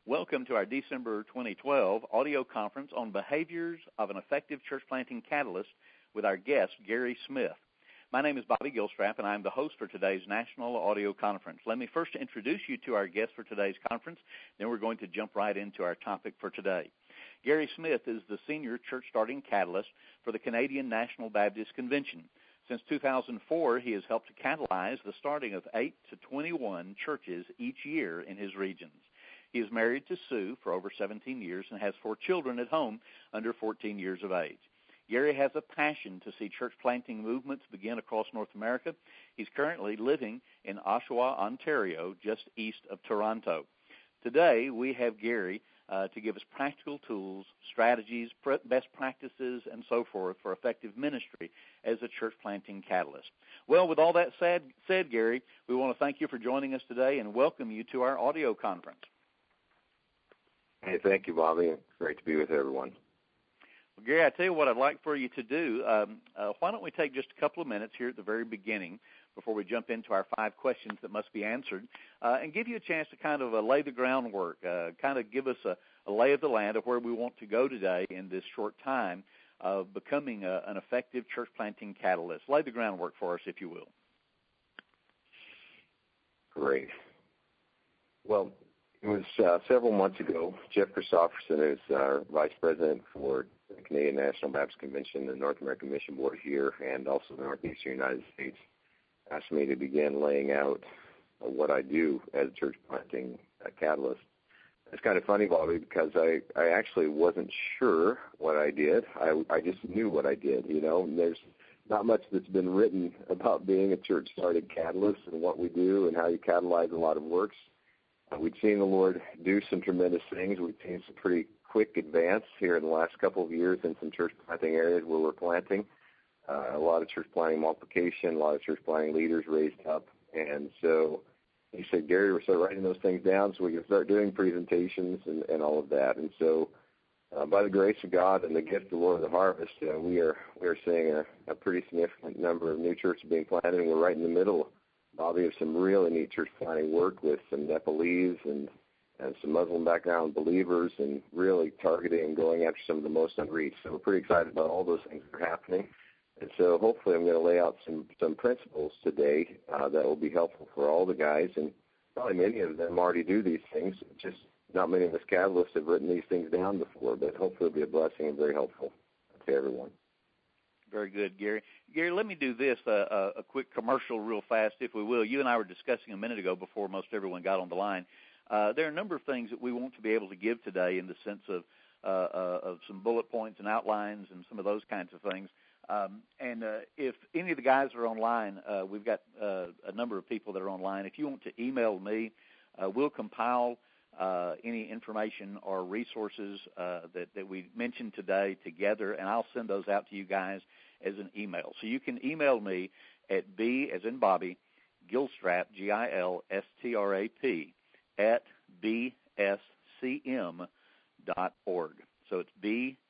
Welcome to our December 2012 audio conference on behaviors of an effective church planting catalyst with our guest, Gary Smith. My name is Bobby Gilstrap, and I'm the host for today's national audio conference. Let me first introduce you to our guest for today's conference, then we're going to jump right into our topic for today. Gary Smith is the senior church starting catalyst for the Canadian National Baptist Convention. Since 2004, he has helped to catalyze the starting of 8 to 21 churches each year in his regions. He is married to Sue for over 17 years and has 4 children at home under 14 years of age. Gary has a passion to see church planting movements begin across North America. He's currently living in Oshawa, Ontario, just east of Toronto. Today, we have Gary to give us practical tools, strategies, best practices, and so forth for effective ministry as a church planting catalyst. Well, with all that said, Gary, we want to thank you for joining us today and welcome you to our audio conference. Hey, thank you, Bobby. It's great to be with everyone. Well, Gary, I tell you what I'd like for you to do. Why don't we take just a couple of minutes here at the very beginning before we jump into our 5 questions that must be answered, and give you a chance to kind of lay the groundwork, kind of give us a lay of the land of where we want to go today in this short time of becoming an effective church planting catalyst. Lay the groundwork for us, if you will. Great. Well, it was several months ago. Jeff Christopherson is our vice president for the Canadian National Baptist Convention, the North American Mission Board here, and also the Northeastern United States, asked me to begin laying out what I do as a church planting catalyst. It's kind of funny, Bobby, because I actually wasn't sure what I did. I just knew what I did, you know. And there's not much that's been written about being a church-started catalyst and what we do and how you catalyze a lot of works. We've seen the Lord do some tremendous things. We've seen some pretty quick advance here in the last couple of years in some church planting areas where we're planting. A lot of church planting multiplication, a lot of church planting leaders raised up. And so he said, Gary, we're start writing those things down so we can start doing presentations and all of that. And so by the grace of God and the gift of the Lord of the harvest, we are seeing a pretty significant number of new churches being planted, and we're right in the middle, Bobby, of some really neat church planting work with some Nepalese and some Muslim background believers, and really targeting and going after some of the most unreached. So we're pretty excited about all those things that are happening. And so hopefully I'm going to lay out some principles today that will be helpful for all the guys, and probably many of them already do these things. Just not many of us catalysts have written these things down before, but hopefully it'll be a blessing and very helpful to everyone. Very good, Gary. Gary, let me do this, a quick commercial real fast, if we will. You and I were discussing a minute ago before most everyone got on the line. There are a number of things that we want to be able to give today in the sense of some bullet points and outlines and some of those kinds of things. If any of the guys are online, we've got a number of people that are online. If you want to email me, we'll compile any information or resources that we mentioned today together, and I'll send those out to you guys as an email. So you can email me at B as in Bobby, Gilstrap, Gilstrap, at bscm.org. So it's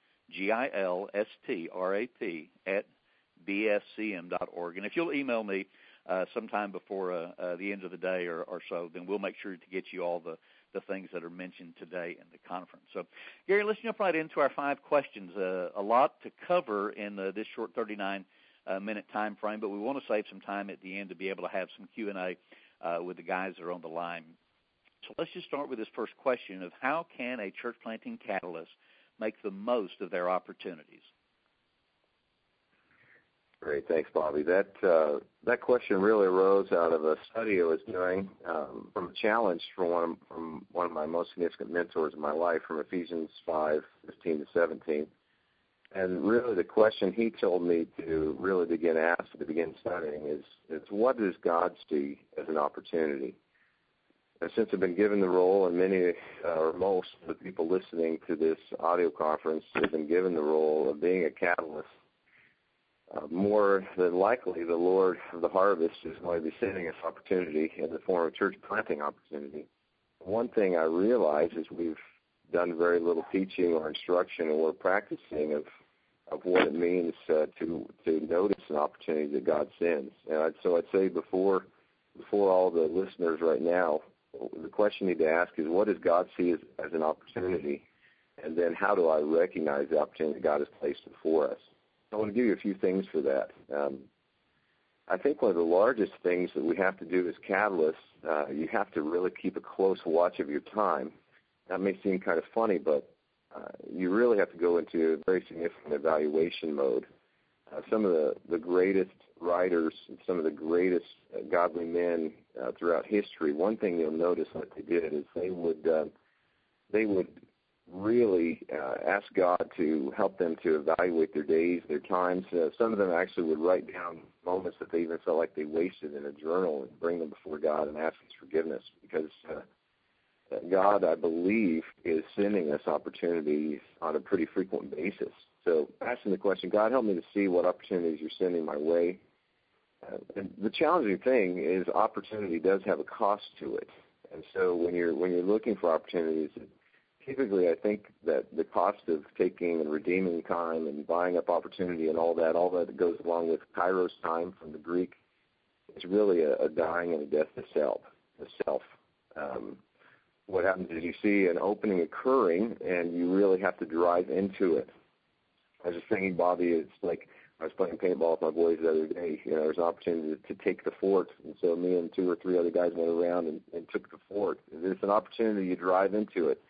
BGILSTRAP at bscm.org. And if you'll email me sometime before the end of the day or so, then we'll make sure to get you all the things that are mentioned today in the conference. So, Gary, let's jump right into our 5 questions. A lot to cover in this short 39-minute time frame, but we want to save some time at the end to be able to have some Q&A with the guys that are on the line. So let's just start with this first question of how can a church planting catalyst make the most of their opportunities? Great, thanks, Bobby. That question really arose out of a study I was doing from a challenge from one of my most significant mentors in my life, from Ephesians 5:15 to 17. And really, the question he told me to really begin studying is what does God see as an opportunity? And since I've been given the role, and many or most of the people listening to this audio conference have been given the role of being a catalyst, more than likely the Lord of the harvest is going to be sending us opportunity in the form of church planting opportunity. One thing I realize is we've done very little teaching or instruction or practicing of what it means to notice an opportunity that God sends. And so I'd say before all the listeners right now, the question you need to ask is, what does God see as an opportunity? And then how do I recognize the opportunity God has placed before us? I want to give you a few things for that. I think one of the largest things that we have to do as catalysts, you have to really keep a close watch of your time. That may seem kind of funny, but you really have to go into a very significant evaluation mode. Some of the greatest writers and some of the greatest godly men throughout history, one thing you'll notice that they did is they would really ask God to help them to evaluate their days, their times. Some of them actually would write down moments that they even felt like they wasted in a journal and bring them before God and ask His forgiveness, because God, I believe, is sending us opportunities on a pretty frequent basis. So asking the question, God, help me to see what opportunities you're sending my way. And the challenging thing is opportunity does have a cost to it. And so when you're looking for opportunities, typically I think that the cost of taking and redeeming time and buying up opportunity and all that goes along with kairos time from the Greek, is really a dying and a death to self. What happens is you see an opening occurring and you really have to drive into it. I was just thinking, Bobby, it's like I was playing paintball with my boys the other day. There's an opportunity to take the fort, and so me and 2 or 3 other guys went around and took the fort. There's an opportunity, you drive into it.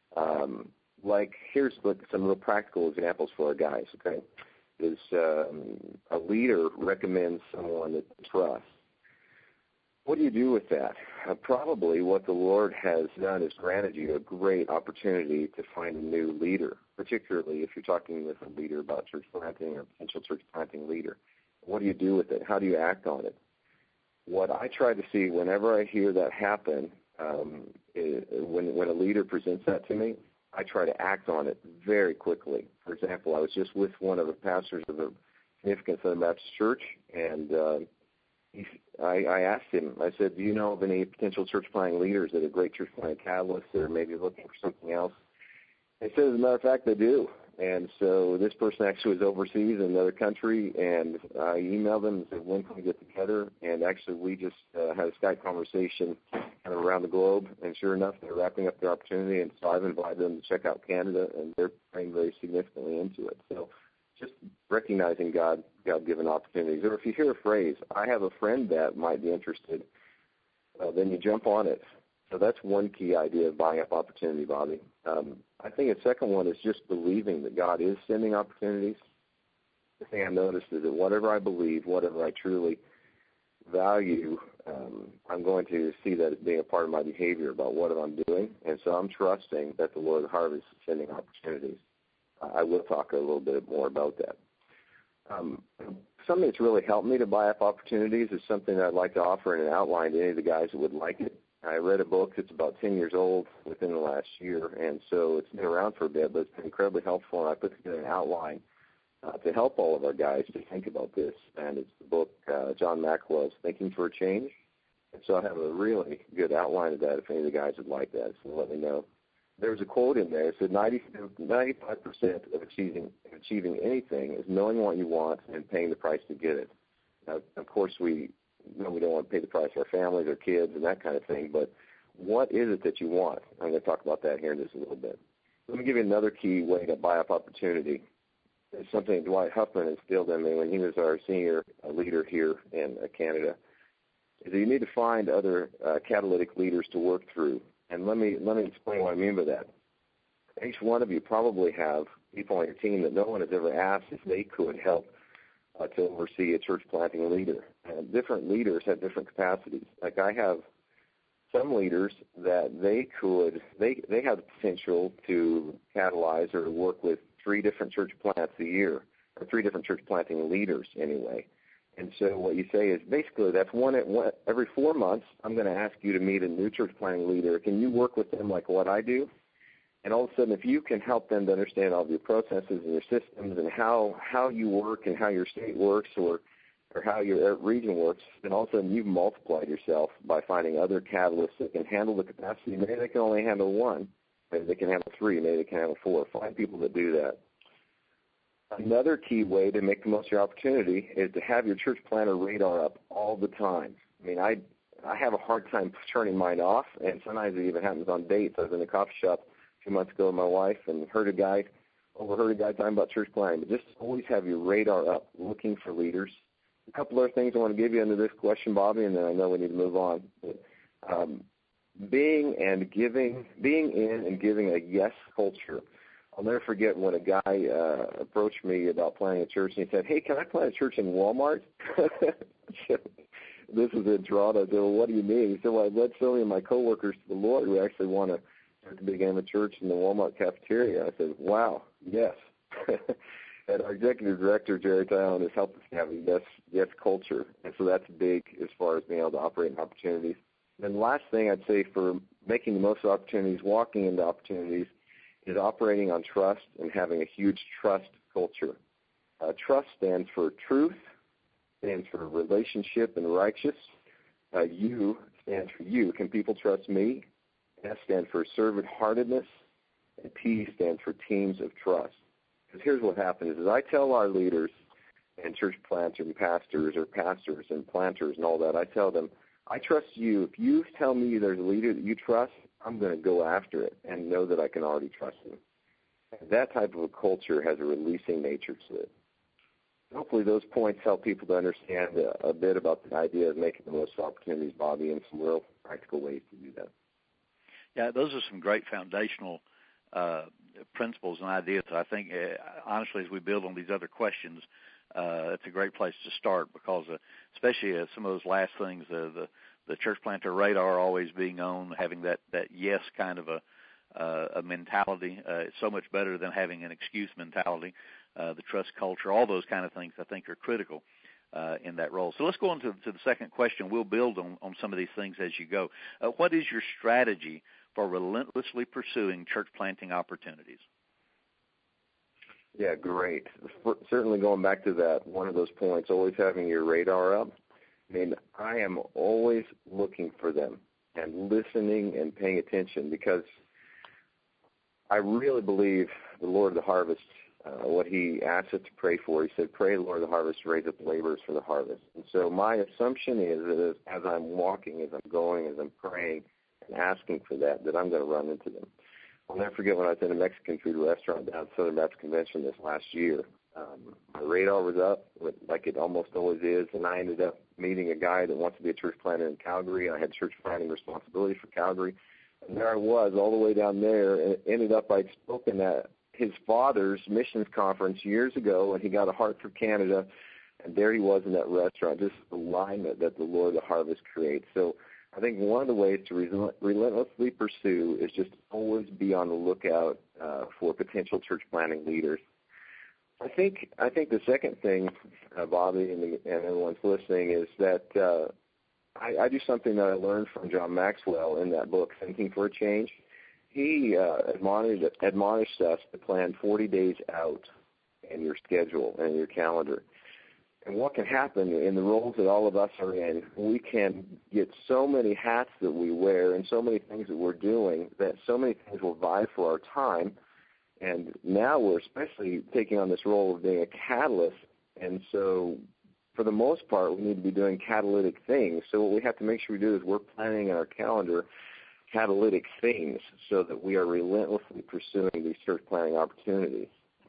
Here's some real practical examples for our guys, okay? Is a leader recommends someone that they trust. What do you do with that? Probably what the Lord has done is granted you a great opportunity to find a new leader, particularly if you're talking with a leader about church planting or potential church planting leader. What do you do with it? How do you act on it? What I try to see whenever I hear that happen, when a leader presents that to me, I try to act on it very quickly. For example, I was just with one of the pastors of a significant Southern Baptist church, and I asked him, I said, do you know of any potential church planting leaders that are great church planting catalysts that are maybe looking for something else? He said, as a matter of fact, they do. And so this person actually was overseas in another country, and I emailed them and said, when can we get together? And actually we just had a Skype conversation kind of around the globe, and sure enough, they're wrapping up their opportunity, and so I've invited them to check out Canada, and they're praying very significantly into it. So just recognizing God-given opportunities. Or if you hear a phrase, I have a friend that might be interested, then you jump on it. So that's one key idea of buying up opportunity, Bobby. I think the second one is just believing that God is sending opportunities. The thing I noticed is that whatever I believe, whatever I truly value, I'm going to see that as being a part of my behavior about what I'm doing. And so I'm trusting that the Lord of the harvest is sending opportunities. I will talk a little bit more about that. Something that's really helped me to buy up opportunities is something that I'd like to offer in an outline to any of the guys that would like it. I read a book that's about 10 years old within the last year, and so it's been around for a bit, but it's been incredibly helpful, and I put together an outline to help all of our guys to think about this. And it's the book John Maxwell's Thinking for a Change. And so I have a really good outline of that if any of the guys would like that, so let me know. There was a quote in there. It said 95% of achieving anything is knowing what you want and paying the price to get it. Now, of course, we don't want to pay the price for our families, our kids, and that kind of thing, but what is it that you want? I'm going to talk about that here in just a little bit. Let me give you another key way to buy up opportunity. It's something Dwight Huffman instilled in me when he was our senior leader here in Canada. Is that you need to find other catalytic leaders to work through. And let me explain what I mean by that. Each one of you probably have people on your team that no one has ever asked if they could help to oversee a church planting leader. And different leaders have different capacities. Like I have some leaders that they have the potential to catalyze or to work with 3 different church plants a year, or 3 different church planting leaders anyway. And so what you say is basically that's every 4 months I'm going to ask you to meet a new church planting leader. Can you work with them like what I do? And all of a sudden, if you can help them to understand all of your processes and your systems and how you work and how your state works or how your region works, then all of a sudden you've multiplied yourself by finding other catalysts that can handle the capacity. Maybe they can only handle 1. Maybe they can handle 3. Maybe they can handle 4. Find people that do that. Another key way to make the most of your opportunity is to have your church planter radar up all the time. I mean, I have a hard time turning mine off, and sometimes it even happens on dates. I was in a coffee shop 2 months ago with my wife and overheard a guy talking about church planting. But just always have your radar up, looking for leaders. A couple other things I want to give you under this question, Bobby, and then I know we need to move on. But, being in and giving a yes culture. I'll never forget when a guy approached me about planting a church, and he said, "Hey, can I plant a church in Walmart?" This is a draw. I said, "Well, what do you mean?" He said, "Well, I led so many of my coworkers to the Lord who actually want to start to begin a church in the Walmart cafeteria." I said, "Wow, yes." And our executive director, Jerry Tyone, has helped us have a yes culture, and so that's big as far as being able to operate in opportunities. And the last thing I'd say for making the most of opportunities, walking into opportunities, is operating on trust and having a huge trust culture. Trust stands for truth, stands for relationship and righteous. U stands for you. Can people trust me? S stands for servant-heartedness. And T stands for teams of trust. Because here's what happens is I tell our leaders and church planters and pastors and planters and all that, I tell them, I trust you. If you tell me there's a leader that you trust, I'm going to go after it and know that I can already trust him. And that type of a culture has a releasing nature to it. Hopefully those points help people to understand a bit about the idea of making the most opportunities, Bobby, and some real practical ways to do that. Yeah, those are some great foundational principles and ideas. I think, honestly, as we build on these other questions, it's a great place to start because especially some of those last things, the church planter radar always being on, having that yes kind of a mentality. It's so much better than having an excuse mentality. The trust culture, all those kind of things I think are critical in that role. So let's go on to the second question. We'll build on some of these things as you go. What is your strategy for relentlessly pursuing church planting opportunities? Yeah, great. Certainly going back to that, one of those points, always having your radar up. I mean, I am always looking for them and listening and paying attention because I really believe the Lord of the harvest, what he asked us to pray for, he said, pray, Lord of the harvest, raise up laborers for the harvest. And so my assumption is that as I'm walking, as I'm going, as I'm praying and asking for that I'm going to run into them. I'll never forget when I was in a Mexican food restaurant down at Southern Baptist Convention this last year. My radar was up, like it almost always is, and I ended up meeting a guy that wants to be a church planter in Calgary. I had church planting responsibility for Calgary. And there I was all the way down there, and it ended up I'd spoken at his father's missions conference years ago, and he got a heart for Canada, and there he was in that restaurant, just the alignment that the Lord of the harvest creates. So I think one of the ways to relentlessly pursue is just always be on the lookout for potential church planting leaders. I think the second thing, Bobby and everyone's listening, is that I do something that I learned from John Maxwell in that book, Thinking for a Change. He admonished us to plan 40 days out in your schedule and your calendar. And what can happen in the roles that all of us are in, we can get so many hats that we wear and so many things that we're doing that so many things will vie for our time. And now we're especially taking on this role of being a catalyst. And so for the most part, we need to be doing catalytic things. So what we have to make sure we do is we're planning in our calendar catalytic things so that we are relentlessly pursuing these church planting opportunities.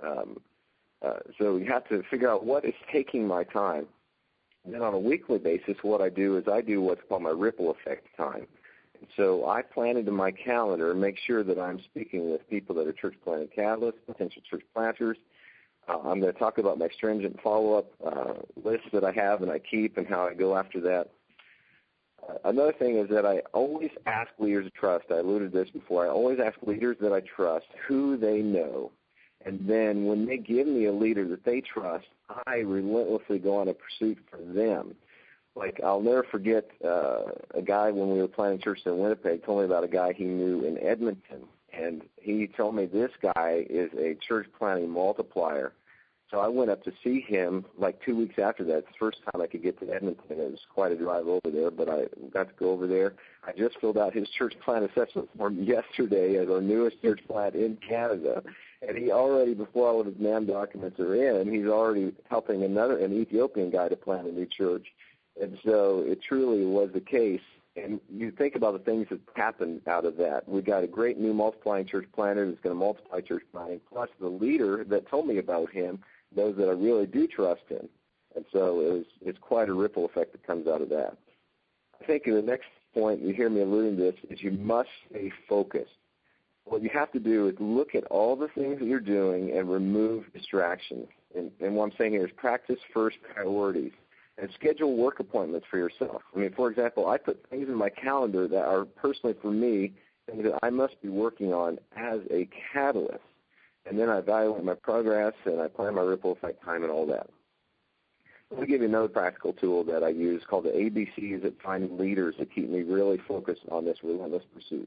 So you have to figure out what is taking my time. And then on a weekly basis, what I do is I do what's called my ripple effect time. And so I plan into my calendar and make sure that I'm speaking with people that are church planting catalysts, potential church planters. I'm going to talk about my stringent follow-up list that I have and I keep and how I go after that. Another thing is that I always ask leaders of trust. I alluded to this before. I always ask leaders that I trust who they know. And then when they give me a leader that they trust, I relentlessly go on a pursuit for them. Like, I'll never forget a guy when we were planting church in Winnipeg told me about a guy he knew in Edmonton. And he told me this guy is a church planting multiplier. So I went up to see him like 2 weeks after that. It's the first time I could get to Edmonton. It was quite a drive over there, but I got to go over there. I just filled out his church plant assessment form yesterday as our newest church plant in Canada. And he already, before all of his NAM documents are in, he's already helping an Ethiopian guy to plant a new church. And so it truly was the case And you think about the things that happened out of that. We got a great new multiplying church planter that's going to multiply church planting, plus the leader that told me about him knows that I really do trust him. And so it's quite a ripple effect that comes out of that. I think the next point, you hear me alluding to this, is you must stay focused. What you have to do is look at all the things that you're doing and remove distractions. And what I'm saying here is practice first priorities and schedule work appointments for yourself. I mean, for example, I put things in my calendar that are personally for me, things that I must be working on as a catalyst. And then I evaluate my progress and I plan my ripple effect time and all that. Let me give you another practical tool that I use called the ABCs at finding leaders that keep me really focused on this relentless pursuit.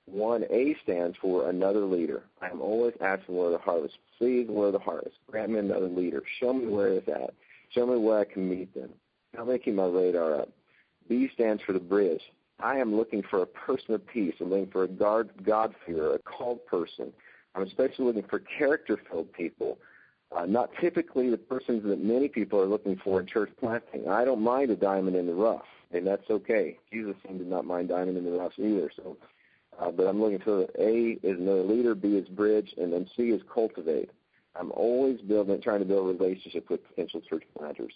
1A stands for another leader. I am always asking where the harvest. Please, where the harvest. Grant me another leader. Show me where it's at. Show me where I can meet them. Help me keep my radar up. B stands for the bridge. I am looking for a person of peace. I'm looking for a God-fearer, a called person. I'm especially looking for character-filled people. Not typically the persons that many people are looking for in church planting. I don't mind a diamond in the rough, and that's okay. Jesus seemed to not mind diamond in the rough either. So, but I'm looking for A is another leader, B is bridge, and then C is cultivate. I'm always trying to build a relationship with potential church planters.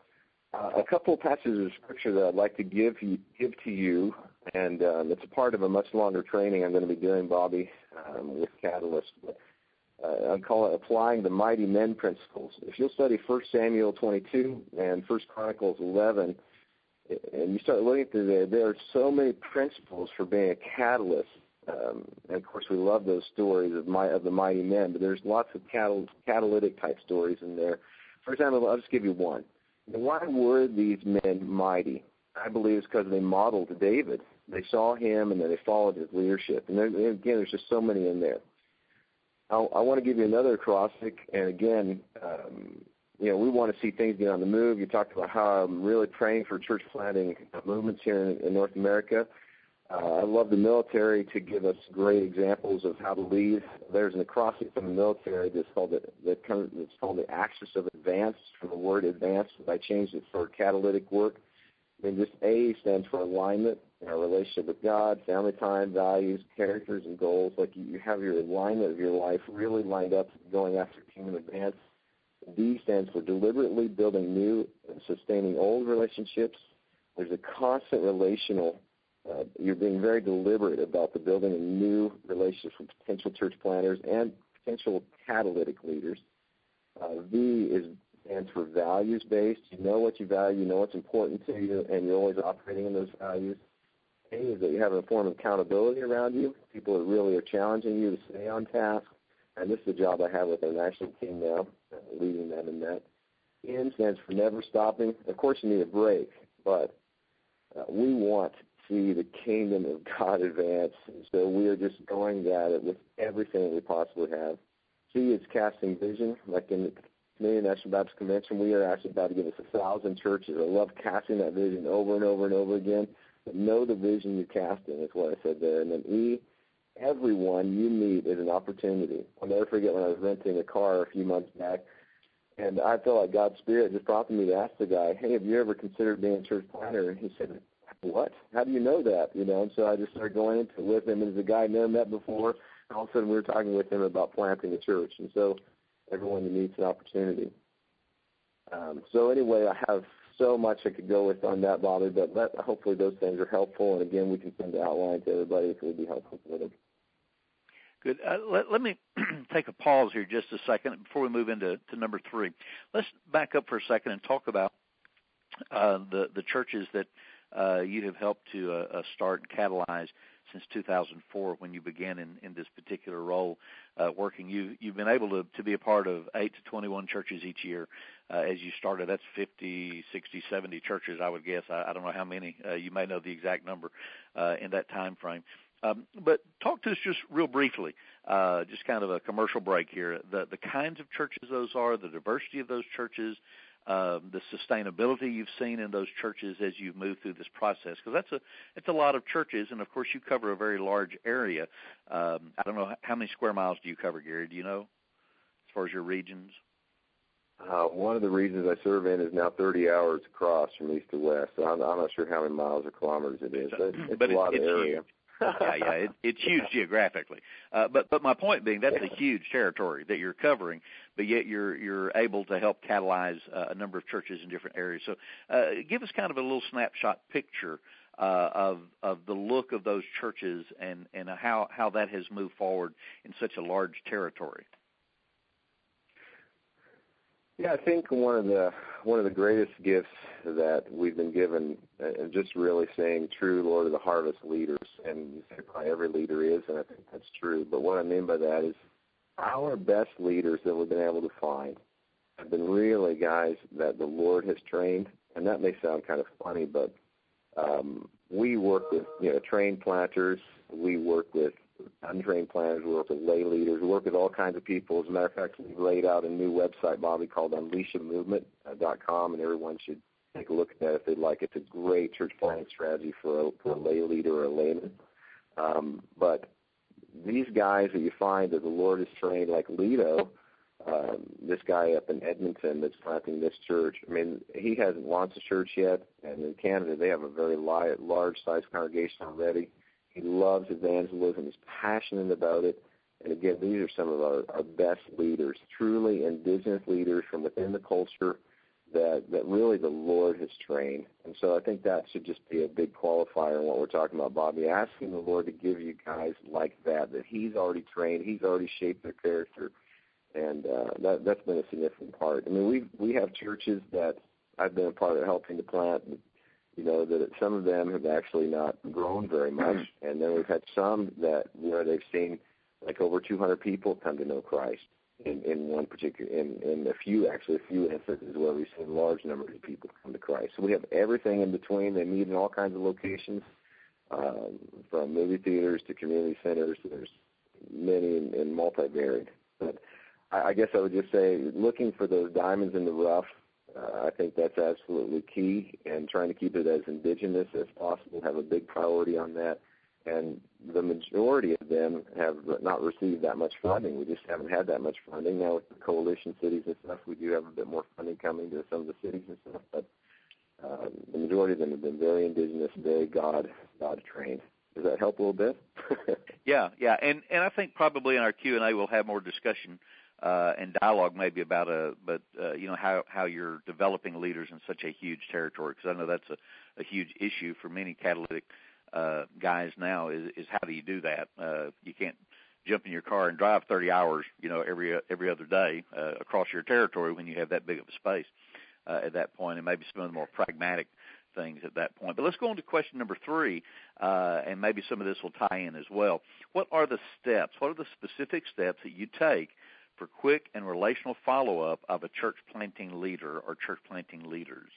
A couple of passages of Scripture that I'd like to give to you, and it's a part of a much longer training I'm going to be doing, Bobby, with Catalyst. I call it applying the mighty men principles. If you'll study 1 Samuel 22 and 1 Chronicles 11, and you start looking through there are so many principles for being a catalyst. And, of course, we love those stories of the mighty men, but there's lots of catalytic-type stories in there. For example, I'll just give you one. Why were these men mighty? I believe it's because they modeled David. They saw him, and then they followed his leadership. And again, there's just so many in there. I want to give you another acrostic, and again, we want to see things get on the move. You talked about how I'm really praying for church planting movements here in North America. I love the military to give us great examples of how to lead. There's an acrostic from the military that's called the axis of advance, from the word advance. I changed it for catalytic work. And just A stands for alignment, our relationship with God, family time, values, characters, and goals. Like you have your alignment of your life really lined up going after kingdom advance. D stands for deliberately building new and sustaining old relationships. There's a constant relational. You're being very deliberate about the building of new relationships with potential church planters and potential catalytic leaders. V stands for values-based. You know what you value, you know what's important to you, and you're always operating in those values. A is that you have a form of accountability around you. People that really are challenging you to stay on task. And this is the job I have with our national team now, leading them in that. N stands for never stopping. Of course, you need a break, but we want to see the kingdom of God advance. And so we are just going at it with everything that we possibly have. C is casting vision. Like in the Canadian National Baptist Convention, we are actually about to give us 1,000 churches. I love casting that vision over and over and over again. But know the vision you're casting is what I said there. And then E, everyone you meet is an opportunity. I'll never forget when I was renting a car a few months back, and I felt like God's Spirit just prompted me to ask the guy, hey, have you ever considered being a church planter? And he said, what? How do you know that? And so I just started going into it with him. And as a guy I'd never met before, and all of a sudden we were talking with him about planting a church. And so everyone you meet's an opportunity. So anyway, I have so much I could go with on that, Bobby, but hopefully those things are helpful. And, again, we can send the outline to everybody if it would be helpful for them. Good. Let me take a pause here just a second before we move into number 3. Let's back up for a second and talk about the churches that you have helped to start and catalyze since 2004 when you began in this particular role working. You've been able to be a part of 8 to 21 churches each year as you started. That's 50, 60, 70 churches, I would guess. I don't know how many. You may know the exact number in that time frame. But talk to us just real briefly, just kind of a commercial break here, the kinds of churches those are, the diversity of those churches, the sustainability you've seen in those churches as you've moved through this process, because it's a lot of churches, and, of course, you cover a very large area. I don't know, how many square miles do you cover, Gary? Do you know, as far as your regions? One of the regions I serve in is now 30 hours across from east to west. So I'm not sure how many miles or kilometers it is, but it's a lot of area. Huge. It's huge geographically. But my point being, that's a huge territory that you're covering, but yet you're able to help catalyze a number of churches in different areas. So give us kind of a little snapshot picture of the look of those churches and how that has moved forward in such a large territory. Yeah, I think one of the greatest gifts that we've been given, and just really saying true Lord of the Harvest leaders, and probably every leader is, and I think that's true, but what I mean by that is our best leaders that we've been able to find have been really guys that the Lord has trained, and that may sound kind of funny, but we work with trained planters, we work with untrained planners, we work with lay leaders, we work with all kinds of people. As a matter of fact, we've laid out a new website, Bobby, called unleashamovement.com, and everyone should take a look at that if they'd like. It's a great church planting strategy for a lay leader or a layman. But these guys that you find that the Lord has trained, like Lito, this guy up in Edmonton that's planting this church, I mean, he hasn't launched a church yet, and in Canada they have a very large-sized congregation already. He loves evangelism. He's passionate about it. And again, these are some of our best leaders, truly indigenous leaders from within the culture that really the Lord has trained. And so I think that should just be a big qualifier in what we're talking about, Bobby, asking the Lord to give you guys like that he's already trained, he's already shaped their character. And that's been a significant part. I mean, we have churches that I've been a part of helping to plant, that some of them have actually not grown very much, and then we've had some where they've seen like over 200 people come to know Christ in one particular, in a few instances where we've seen large numbers of people come to Christ. So we have everything in between. They meet in all kinds of locations, from movie theaters to community centers. There's many and multivariate. But I guess I would just say, looking for those diamonds in the rough, I think that's absolutely key, and trying to keep it as indigenous as possible, have a big priority on that. And the majority of them have not received that much funding. We just haven't had that much funding. Now with the coalition cities and stuff, we do have a bit more funding coming to some of the cities and stuff, but the majority of them have been very indigenous, very God-trained. Does that help a little bit? Yeah, and I think probably in our Q&A we'll have more discussion and dialogue maybe about how you're developing leaders in such a huge territory, because I know that's a huge issue for many catalytic guys now is how do you do that? You can't jump in your car and drive 30 hours, every other day across your territory when you have that big of a space at that point, and maybe some of the more pragmatic things at that point. But let's go on to question number 3, and maybe some of this will tie in as well. What are the steps? What are the specific steps that you take for quick and relational follow-up of a church planting leader or church planting leaders?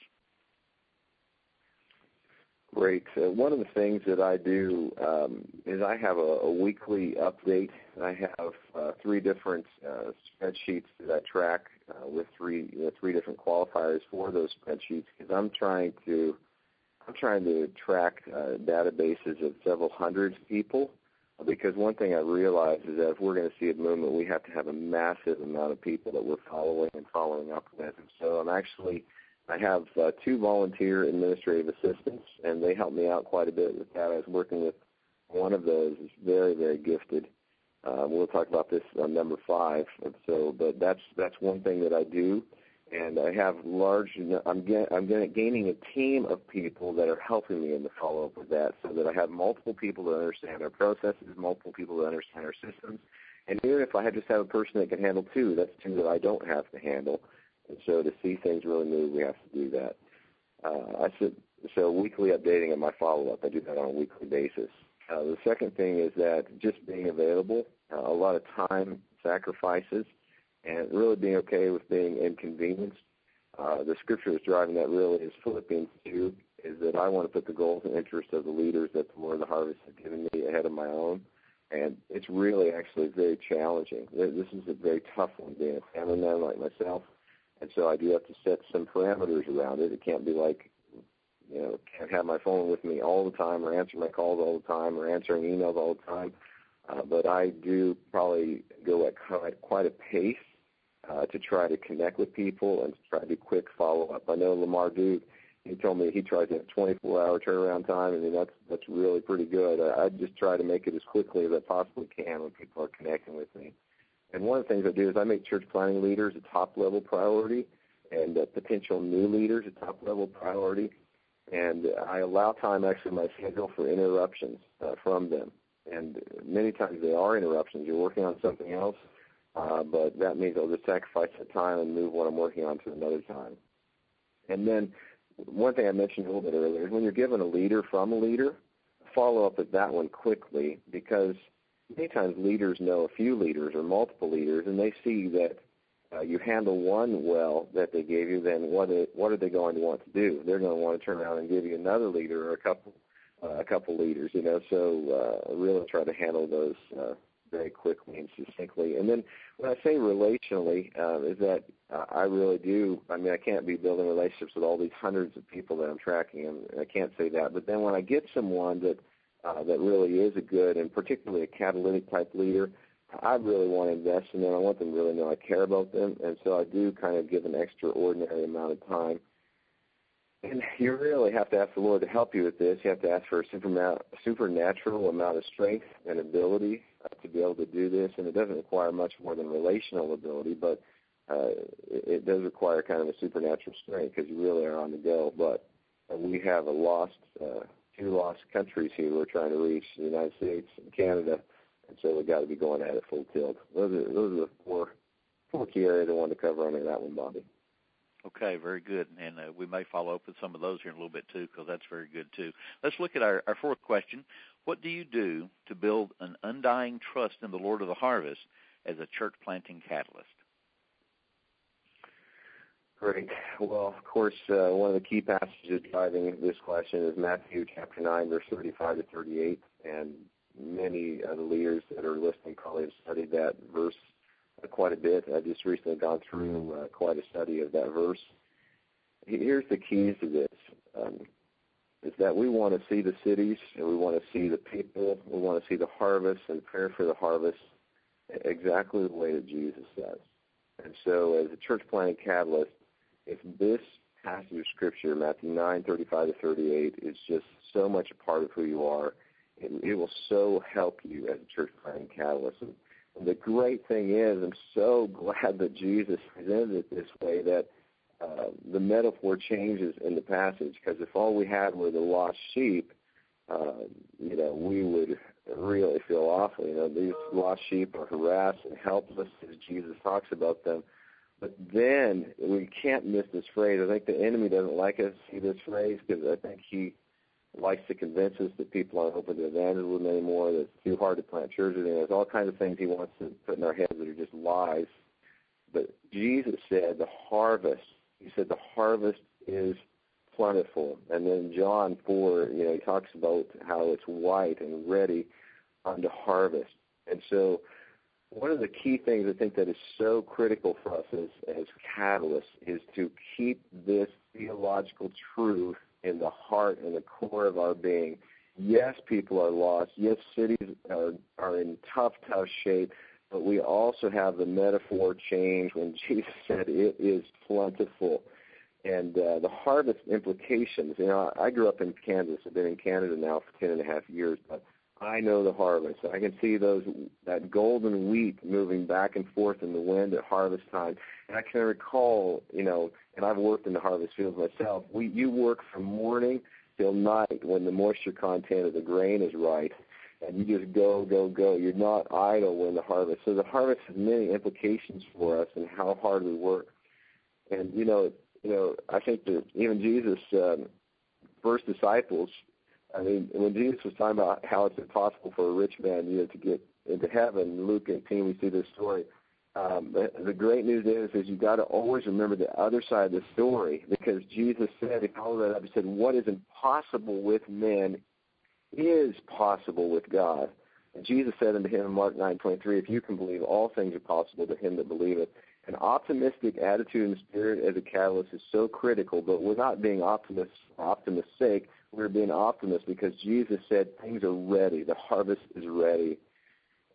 Great. One of the things that I do is I have a weekly update. I have 3 different spreadsheets that I track with three different qualifiers for those spreadsheets, because I'm trying to track databases of several hundred people. Because one thing I realize is that if we're going to see a movement, we have to have a massive amount of people that we're following and following up with. And so I have 2 volunteer administrative assistants, and they help me out quite a bit with that. I was working with one of those who's very, very gifted. We'll talk about this on number 5. But that's one thing that I do. And I have I'm gaining a team of people that are helping me in the follow-up with that, so that I have multiple people that understand our processes, multiple people that understand our systems. And even if I just have a person that can handle 2, that's 2 that I don't have to handle. And so to see things really move, we have to do that. So weekly updating of my follow-up, I do that on a weekly basis. The second thing is that just being available, a lot of time sacrifices, and really being okay with being inconvenienced. The scripture that's driving that really is Philippians 2, is that I want to put the goals and interests of the leaders that the Lord of the Harvest has given me ahead of my own. And it's really actually very challenging. This is a very tough one, being a family man like myself. And so I do have to set some parameters around it. It can't be like, can't have my phone with me all the time, or answer my calls all the time, or answering emails all the time. But I do probably go at quite a pace to try to connect with people and to try to do quick follow-up. I know Lamar Duke, he told me he tries to have 24-hour turnaround time. I mean, that's really pretty good. I just try to make it as quickly as I possibly can when people are connecting with me. And one of the things I do is I make church planting leaders a top-level priority and potential new leaders a top-level priority. And I allow time actually in my schedule for interruptions from them. And many times they are interruptions. You're working on something else, but that means I'll just sacrifice the time and move what I'm working on to another time. And then one thing I mentioned a little bit earlier is when you're given a leader from a leader, follow up with that one quickly, because many times leaders know a few leaders or multiple leaders, and they see that you handle one well that they gave you, then what are they going to want to do? They're going to want to turn around and give you another leader or a couple leaders, you know. So really try to handle those very quickly and succinctly. And then when I say relationally, is that I really do. I mean, I can't be building relationships with all these hundreds of people that I'm tracking, and I can't say that. But then when I get someone that really is a good and particularly a catalytic type leader, I really want to invest in them. I want them to really know I care about them, and so I do kind of give an extraordinary amount of time. And you really have to ask the Lord to help you with this. You have to ask for a supernatural amount of strength and ability to be able to do this, and it doesn't require much more than relational ability, but it does require kind of a supernatural strength because you really are on the go. But we have two lost countries here we're trying to reach, the United States and Canada, and so we've got to be going at it full tilt. Those are the four key areas I wanted to cover under that one, Bobby. Okay, very good. And we may follow up with some of those here in a little bit, too, because that's very good, too. Let's look at our fourth question. What do you do to build an undying trust in the Lord of the harvest as a church planting catalyst? Great. Well, of course, one of the key passages driving this question is Matthew chapter 9, verse 35 to 38, and many of the leaders that are listening probably have studied that verse quite a bit. I've just recently gone through quite a study of that verse. Here's the keys to this, is that we want to see the cities, and we want to see the people, we want to see the harvest and prepare for the harvest exactly the way that Jesus says. And so as a church planting catalyst, if this passage of Scripture, Matthew 9, 35 to 38, is just so much a part of who you are, it will so help you as a church planting catalyst. And the great thing is, I'm so glad that Jesus presented it this way, that the metaphor changes in the passage, because if all we had were the lost sheep, we would really feel awful. These lost sheep are harassed and helpless, as Jesus talks about them. But then we can't miss this phrase. I think the enemy doesn't like us to see this phrase, because I think he likes to convince us that people aren't open to evangelism anymore, that it's too hard to plant churches, and there's all kinds of things he wants to put in our heads that are just lies. But Jesus said the harvest is plentiful. And then John 4, he talks about how it's white and ready unto harvest. And so one of the key things I think that is so critical for us as catalysts is to keep this theological truth in the heart and the core of our being. Yes, people are lost. Yes, cities are in tough shape, but we also have the metaphor change when Jesus said it is plentiful. And the harvest implications, I grew up in Kansas. I've been in Canada now for 10.5 years, but I know the harvest. I can see that golden wheat moving back and forth in the wind at harvest time. And I can recall, and I've worked in the harvest fields myself, you work from morning till night when the moisture content of the grain is right, and you just go. You're not idle when the harvest. So the harvest has many implications for us and how hard we work. And, I think that even Jesus' first disciples, when Jesus was talking about how it's impossible for a rich man, to get into heaven, in Luke 18, we see this story. The great news is you've got to always remember the other side of the story, because Jesus said, he followed that up, he said, what is impossible with men is possible with God. And Jesus said unto him in Mark 9:23, if you can believe, all things are possible to him that believeth. An optimistic attitude and spirit as a catalyst is so critical, but we're not being optimists sake. We're being optimists because Jesus said things are ready. The harvest is ready. And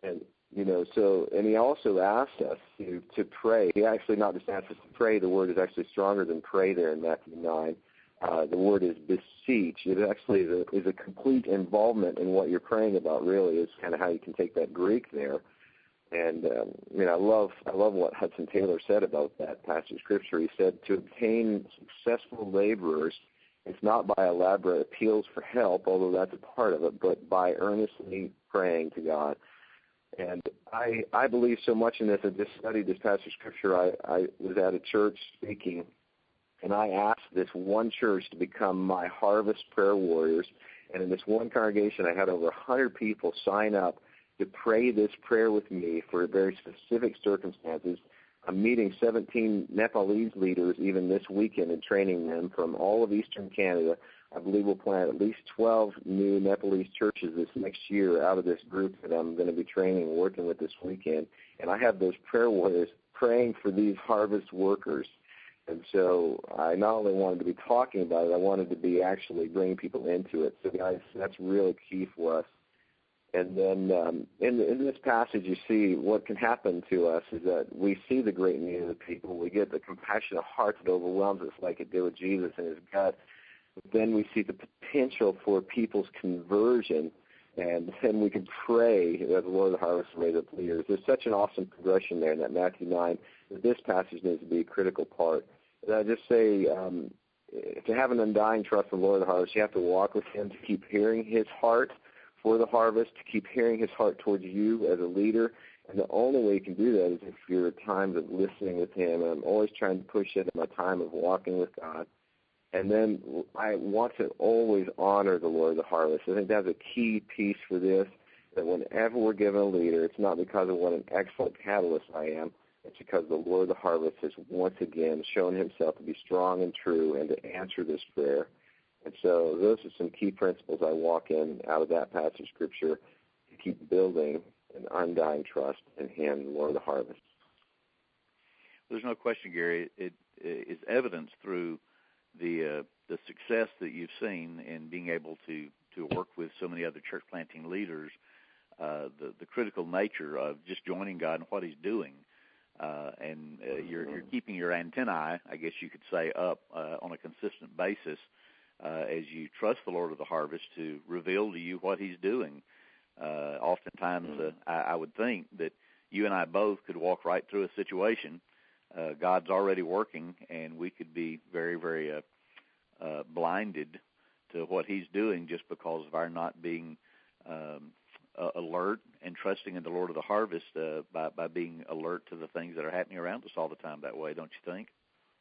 And he also asked us to pray. He actually not just asked us to pray. The word is actually stronger than pray there in Matthew 9. The word is beseech. It actually is a complete involvement in what you're praying about, really, is kind of how you can take that Greek there. And, I love what Hudson Taylor said about that passage of Scripture. He said, to obtain successful laborers, it's not by elaborate appeals for help, although that's a part of it, but by earnestly praying to God. And I believe so much in this. I just studied this passage of Scripture. I was at a church speaking, and I asked this one church to become my harvest prayer warriors. And in this one congregation, I had over 100 people sign up to pray this prayer with me for very specific circumstances. I'm meeting 17 Nepalese leaders even this weekend and training them from all of eastern Canada. I believe we'll plant at least 12 new Nepalese churches this next year out of this group that I'm going to be training and working with this weekend. And I have those prayer warriors praying for these harvest workers. And so I not only wanted to be talking about it, I wanted to be actually bringing people into it. So, guys, that's really key for us. And then in this passage, you see what can happen to us is that we see the great need of the people. We get the compassionate heart that overwhelms us like it did with Jesus in his gut. But then we see the potential for people's conversion, and then we can pray that the Lord of the harvest will raise up leaders. There's such an awesome progression there in that Matthew 9 that this passage needs to be a critical part. And I just say, to have an undying trust in the Lord of the harvest, you have to walk with him, to keep hearing his heart for the harvest, to keep hearing his heart towards you as a leader. And the only way you can do that is if you're at times of listening with him. And I'm always trying to push it in my time of walking with God. And then I want to always honor the Lord of the harvest. I think that's a key piece for this, that whenever we're given a leader, it's not because of what an excellent catalyst I am. It's because the Lord of the harvest has once again shown himself to be strong and true and to answer this prayer. And so those are some key principles I walk in out of that passage of Scripture to keep building an undying trust in him, the Lord of the harvest. There's no question, Gary. It is evidenced through the success that you've seen in being able to work with so many other church planting leaders, the critical nature of just joining God and what he's doing. And you're keeping your antennae, I guess you could say, up on a consistent basis as you trust the Lord of the harvest to reveal to you what he's doing. Oftentimes, I would think that you and I both could walk right through a situation. God's already working, and we could be very, very blinded to what he's doing just because of our not being alert and trusting in the Lord of the harvest by being alert to the things that are happening around us all the time that way, don't you think?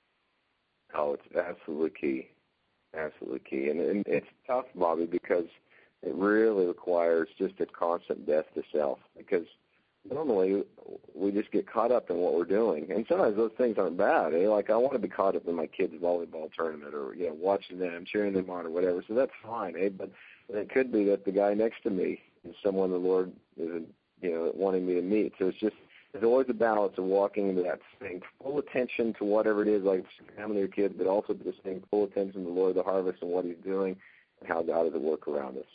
Oh, it's absolutely key. Absolutely key. And it's tough, Bobby, because it really requires just a constant death to self, because normally we just get caught up in what we're doing. And sometimes those things aren't bad. Like, I want to be caught up in my kids' volleyball tournament or, watching them, cheering them on or whatever. So that's fine, But it could be that the guy next to me is someone the Lord is, wanting me to meet. So there's always a balance of walking into that, staying full attention to whatever it is, like family or kids, but also just staying full attention to the Lord of the harvest and what he's doing and how God is at work around us.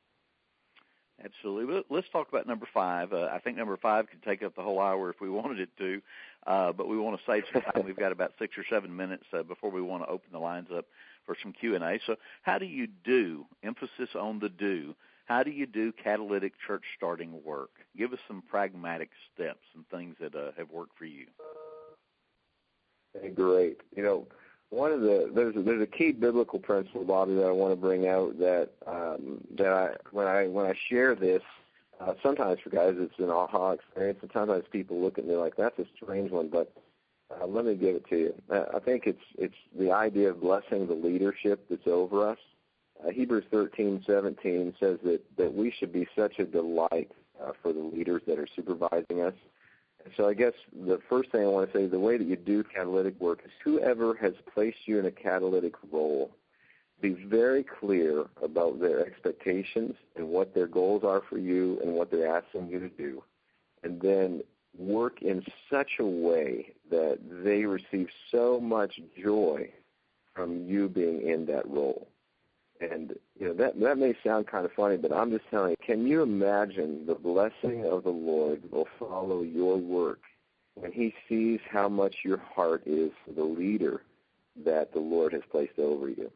Absolutely. Let's talk about number 5. I think number 5 could take up the whole hour if we wanted it to, but we want to save some time. We've got about 6 or 7 minutes before we want to open the lines up for some Q&A. So how do you do, emphasis on the do, how do you do catalytic church starting work? Give us some pragmatic steps and things that have worked for you. Great. One of there's a key biblical principle, Bobby, that I want to bring out that when I share this, sometimes for guys it's an aha experience, and sometimes people look at me like that's a strange one, but let me give it to you. I think it's the idea of blessing the leadership that's over us. Hebrews 13:17 says that we should be such a delight for the leaders that are supervising us. So I guess the first thing I want to say is the way that you do catalytic work is whoever has placed you in a catalytic role, be very clear about their expectations and what their goals are for you and what they're asking you to do, and then work in such a way that they receive so much joy from you being in that role. And, that may sound kind of funny, but I'm just telling you, can you imagine the blessing of the Lord will follow your work when he sees how much your heart is for the leader that the Lord has placed over you?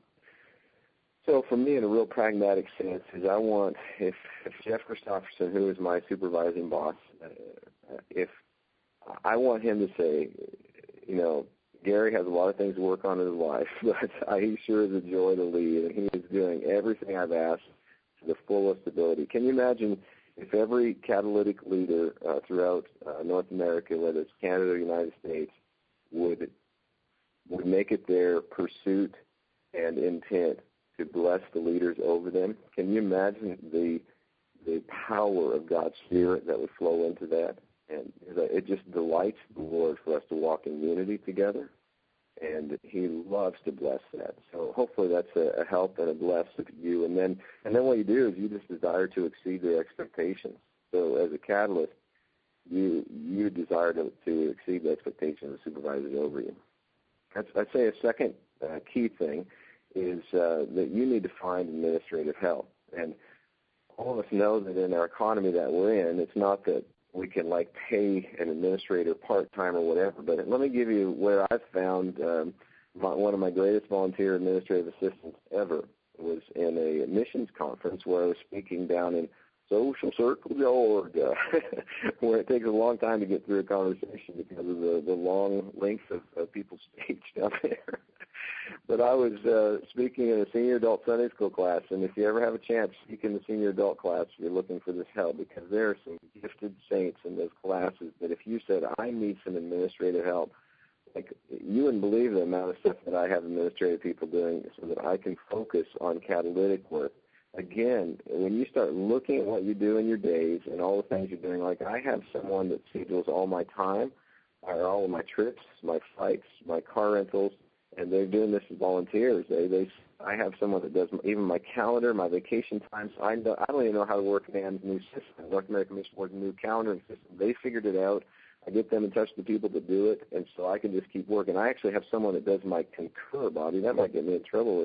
So for me, in a real pragmatic sense, is I want, if Jeff Christopherson, who is my supervising boss, if I want him to say, Gary has a lot of things to work on in his life, but he sure is a joy to lead, and he is doing everything I've asked to the fullest ability. Can you imagine if every catalytic leader throughout North America, whether it's Canada or the United States, would make it their pursuit and intent to bless the leaders over them? Can you imagine the power of God's Spirit that would flow into that? And it just delights the Lord for us to walk in unity together, and he loves to bless that. So hopefully that's a help and a blessing to you. And then what you do is you just desire to exceed their expectations. So as a catalyst, you desire to exceed the expectations of the supervisors over you. I'd say a second key thing is that you need to find administrative help. And all of us know that in our economy that we're in, it's not that we can pay an administrator part-time or whatever, but let me give you where I've found one of my greatest volunteer administrative assistants ever. It was in a missions conference where I was speaking down in Social Circle, Georgia, where it takes a long time to get through a conversation because of the long length of people's speech down there. But I was speaking in a senior adult Sunday school class, and if you ever have a chance to speak in the senior adult class, you're looking for this help, because there are some gifted saints in those classes that if you said, I need some administrative help, you wouldn't believe the amount of stuff that I have administrative people doing so that I can focus on catalytic work. Again, when you start looking at what you do in your days and all the things you're doing, I have someone that schedules all my time, or all of my trips, my flights, my car rentals, and they're doing this as volunteers. I have someone that does even my calendar, my vacation times. I don't even know how to work NAM's new system, North American Mission Board's new calendaring system. They figured it out. I get them in touch with the people that do it, and so I can just keep working. I actually have someone that does my Concur, Bobby. That might get me in trouble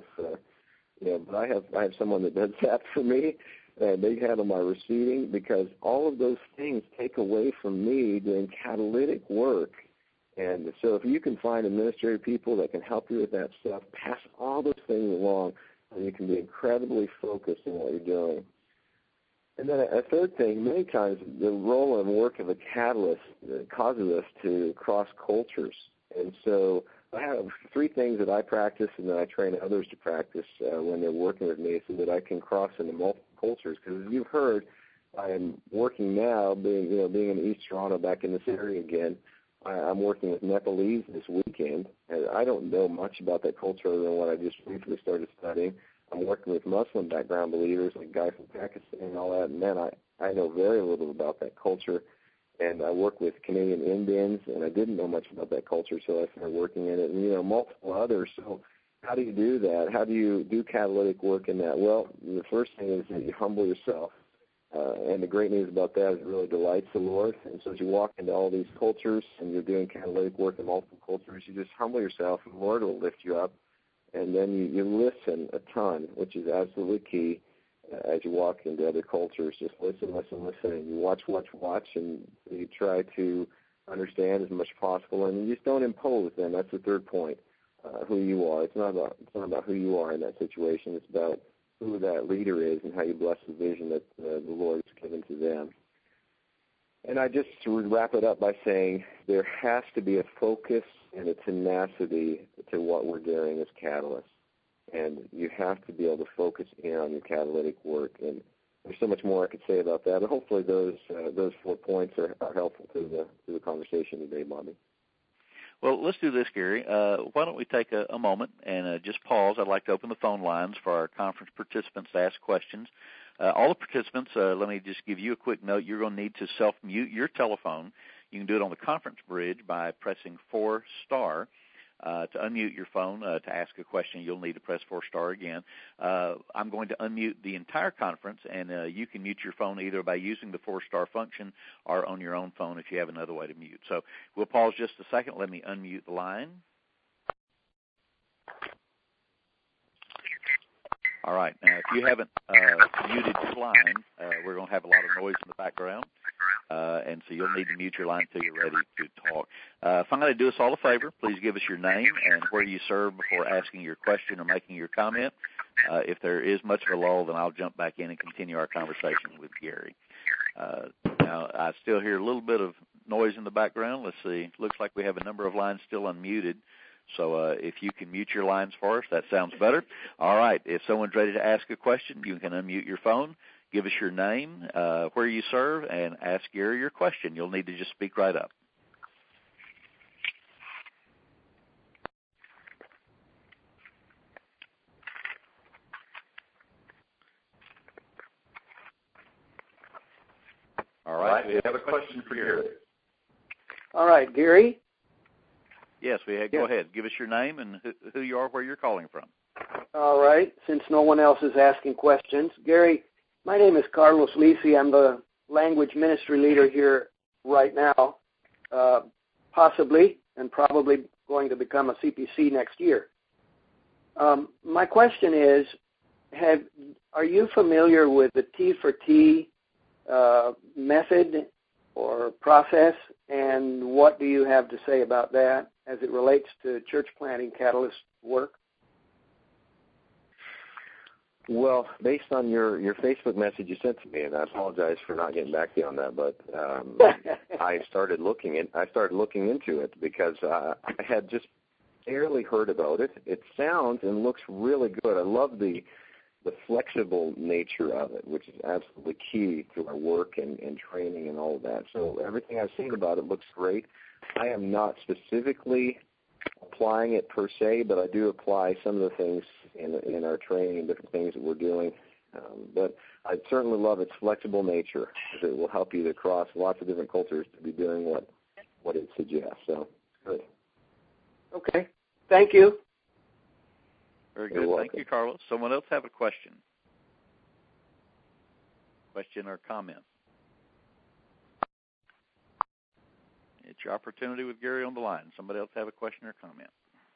but I have someone that does that for me. They handle my receiving, because all of those things take away from me doing catalytic work. And so if you can find administrative people that can help you with that stuff, pass all those things along, and you can be incredibly focused on what you're doing. And then a third thing, many times the role and work of a catalyst causes us to cross cultures. And so I have three things that I practice and that I train others to practice when they're working with me, so that I can cross into multiple cultures. Because as you've heard, I am working now, being in East Toronto, back in this area again. I'm working with Nepalese this weekend, and I don't know much about that culture other than what I just briefly started studying. I'm working with Muslim background believers, like guys from Pakistan and all that, and man, I know very little about that culture. And I work with Canadian Indians, and I didn't know much about that culture, so I started working in it, and, multiple others. So how do you do that? How do you do catalytic work in that? Well, the first thing is that you humble yourself. And the great news about that is it really delights the Lord. And so as you walk into all these cultures and you're doing catalytic work in multiple cultures, you just humble yourself, and the Lord will lift you up. And then you listen a ton, which is absolutely key as you walk into other cultures. Just listen, and you watch, and you try to understand as much as possible. And you just don't impose then. That's the third point, who you are. It's not about who you are in that situation. It's about who that leader is and how you bless the vision that the Lord has given to them. And I just would wrap it up by saying there has to be a focus and a tenacity to what we're doing as catalysts. And you have to be able to focus in on your catalytic work. And there's so much more I could say about that, but hopefully those 4 points are helpful to the conversation today, Bobby. Well, let's do this, Gary. Why don't we take a moment and just pause. I'd like to open the phone lines for our conference participants to ask questions. All the participants, let me just give you a quick note. You're going to need to self-mute your telephone. You can do it on the conference bridge by pressing 4*. To unmute your phone to ask a question, you'll need to press 4* again. I'm going to unmute the entire conference, and you can mute your phone either by using the 4* function or on your own phone if you have another way to mute. So we'll pause just a second. Let me unmute the line. All right. Now, if you haven't muted your line, we're going to have a lot of noise in the background, and so you'll need to mute your line until you're ready to talk. Finally, do us all a favor. Please give us your name and where you serve before asking your question or making your comment. If there is much of a lull, then I'll jump back in and continue our conversation with Gary. Now, I still hear a little bit of noise in the background. Let's see. Looks like we have a number of lines still unmuted. So if you can mute your lines for us, that sounds better. All right. If someone's ready to ask a question, you can unmute your phone, give us your name, where you serve, and ask Gary your question. You'll need to just speak right up. All right. We have a question for Gary. All right, Gary? Yes, go ahead. Give us your name and who you are, where you're calling from. All right. Since no one else is asking questions, Gary, my name is Carlos Lisi. I'm the language ministry leader here right now, possibly and probably going to become a CPC next year. My question is, are you familiar with the T for T method or process, and what do you have to say about that as it relates to church planting catalyst work? Well, based on your Facebook message you sent to me, and I apologize for not getting back to you on that, but I started looking into it because I had just barely heard about it. It sounds and looks really good. I love the flexible nature of it, which is absolutely key to our work and training and all of that. So everything I've seen about it looks great. I am not specifically applying it per se, but I do apply some of the things in our training and different things that we're doing. But I certainly love its flexible nature, because it will help you to cross lots of different cultures to be doing what it suggests. So, good. Okay. Thank you. Very good. Thank you, Carlos. Someone else have a question? Question or comment? It's your opportunity with Gary on the line. Somebody else have a question or comment?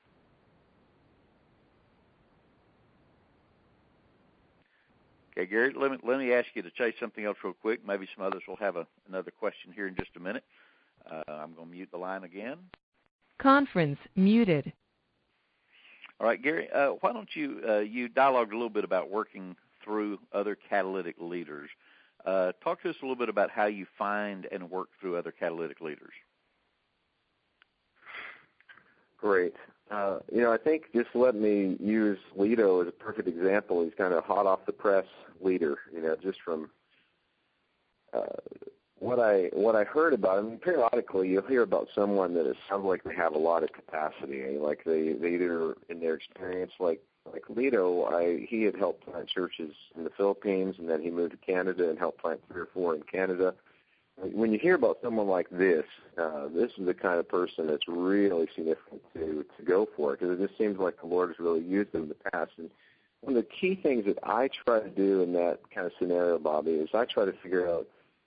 Okay, Gary, let me ask you to chase something else real quick. Maybe some others will have another question here in just a minute. I'm going to mute the line again. Conference muted. All right, Gary, why don't you dialogued a little bit about working through other catalytic leaders. Talk to us a little bit about how you find and work through other catalytic leaders. Great. I think just let me use Lito as a perfect example. He's kind of hot off the press leader, just from what I heard about him. Periodically, you'll hear about someone that it sounds like they have a lot of capacity. Like they either in their experience, like Lito, he had helped plant churches in the Philippines, and then he moved to Canada and helped plant 3 or 4 in Canada. When you hear about someone like this, this is the kind of person that's really significant to go for, because it just seems like the Lord has really used them in the past. And one of the key things that I try to do in that kind of scenario, Bobby, is I try to figure out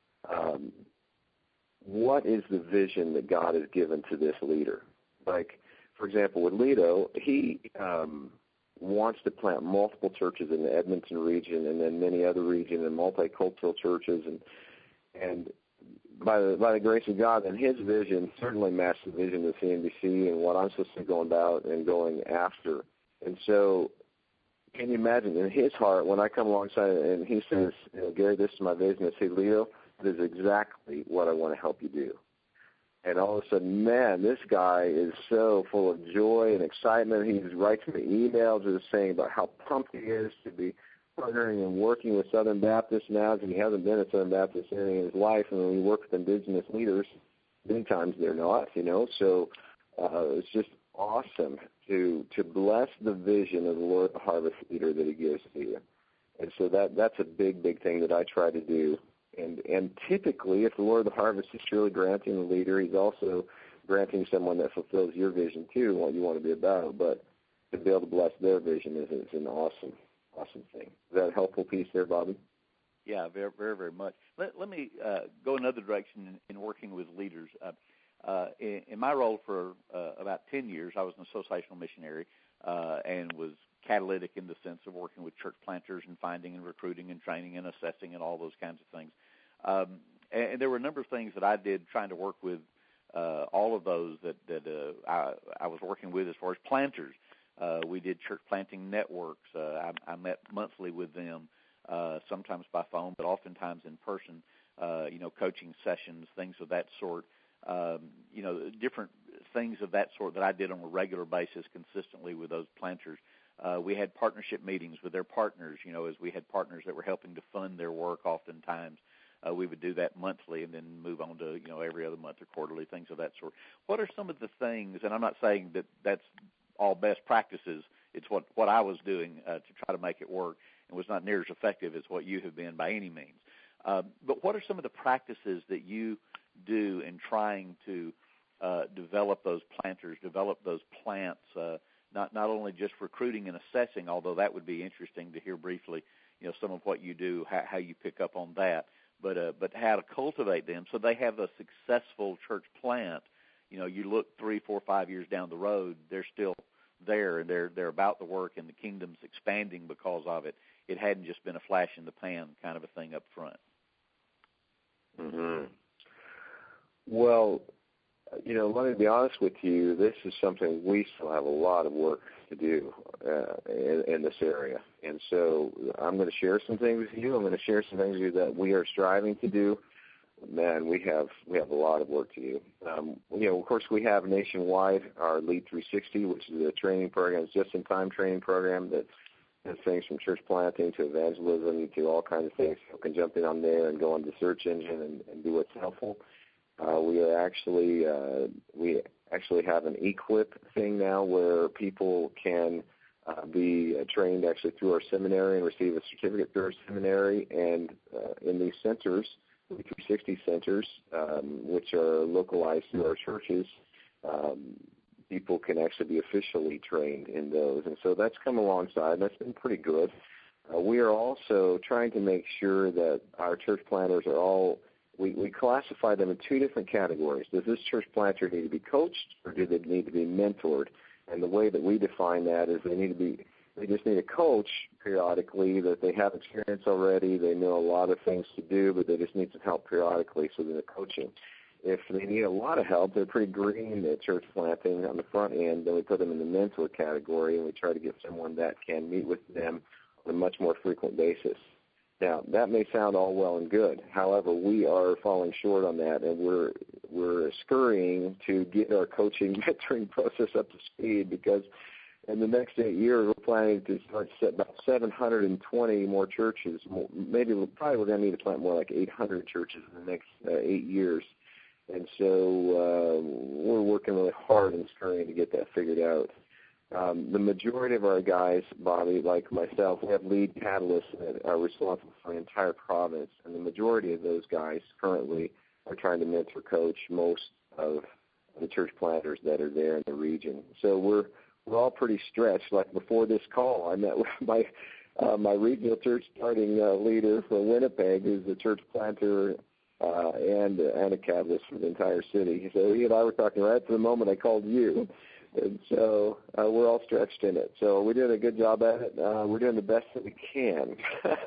what is the vision that God has given to this leader. Like, for example, with Lito, he wants to plant multiple churches in the Edmonton region and then many other regions and multicultural churches, and by the grace of God and his vision certainly matched the vision of CNBC and what I'm supposed to be going about and going after. And so can you imagine in his heart when I come alongside and he says, Gary, this is my vision. I say, Lito, this is exactly what I want to help you do. And all of a sudden, man, this guy is so full of joy and excitement. He writes me emails just saying about how pumped he is to be partnering and working with Southern Baptists now, because he hasn't been a Southern Baptist anything in his life. And when we work with indigenous leaders, many times they're not, So it's just awesome to bless the vision of the Lord the Harvest leader that he gives to you. And so that's a big, big thing that I try to do. And typically, if the Lord of the Harvest is truly granting the leader, he's also granting someone that fulfills your vision too, what you want to be about. But to be able to bless their vision is an awesome thing. Is that a helpful piece there, Bobby? Yeah, very, very, very much. Let me go another direction in working with leaders. In my role for about 10 years, I was an associational missionary and was catalytic in the sense of working with church planters and finding and recruiting and training and assessing and all those kinds of things. And there were a number of things that I did trying to work with all of those that I was working with as far as planters. We did church planting networks. I met monthly with them, sometimes by phone, but oftentimes in person, coaching sessions, things of that sort, different things of that sort that I did on a regular basis consistently with those planters. We had partnership meetings with their partners, as we had partners that were helping to fund their work oftentimes. We would do that monthly and then move on to, every other month or quarterly, things of that sort. What are some of the things, and I'm not saying that that's all best practices, it's what I was doing to try to make it work, and was not near as effective as what you have been by any means. But what are some of the practices that you do in trying to develop those planters, develop those plants, not only just recruiting and assessing, although that would be interesting to hear briefly, some of what you do, how you pick up on that, but how to cultivate them so they have a successful church plant. You look 3, 4, 5 years down the road, they're still there, and they're about the work, and the kingdom's expanding because of it. It hadn't just been a flash in the pan kind of a thing up front. Mm-hmm. Well, let me be honest with you. This is something we still have a lot of work to do in this area. And so I'm going to share some things with you. I'm going to share some things with you that we are striving to do. Man, we have a lot of work to do. Of course, we have nationwide our Lead 360, which is a training program, it's just-in-time training program that has things from church planting to evangelism to all kinds of things. You can jump in on there and go on the search engine and do what's helpful. We actually have an equip thing now where people can be trained actually through our seminary and receive a certificate through our seminary. And in these centers, the 360 centers, which are localized to our churches, people can actually be officially trained in those. And so that's come alongside. That's been pretty good. We are also trying to make sure that our church planters are all, we classify them in two different categories. Does this church planter need to be coached, or do they need to be mentored? And the way that we define that is they just need a coach periodically, that they have experience already, they know a lot of things to do, but they just need some help periodically, so they're coaching. If they need a lot of help, they're pretty green at church planting on the front end, then we put them in the mentor category, and we try to get someone that can meet with them on a much more frequent basis. Now, that may sound all well and good. However, we are falling short on that, and we're scurrying to get our coaching mentoring process up to speed, because in the next 8 years, we're planning to start about 720 more churches. We're going to need to plant more like 800 churches in the next 8 years. And so we're working really hard and scurrying to get that figured out. The majority of our guys, Bobby, like myself, we have lead catalysts that are responsible for the entire province, and the majority of those guys currently are trying to mentor coach most of the church planters that are there in the region. So we're all pretty stretched. Like before this call, I met with my regional church starting leader for Winnipeg, who's a church planter and a catalyst for the entire city. So he and I were talking right at the moment I called you. And so we're all stretched in it. So we're doing a good job at it. We're doing the best that we can.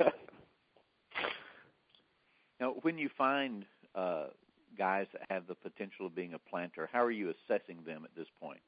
Now, when you find guys that have the potential of being a planter, how are you assessing them at this point?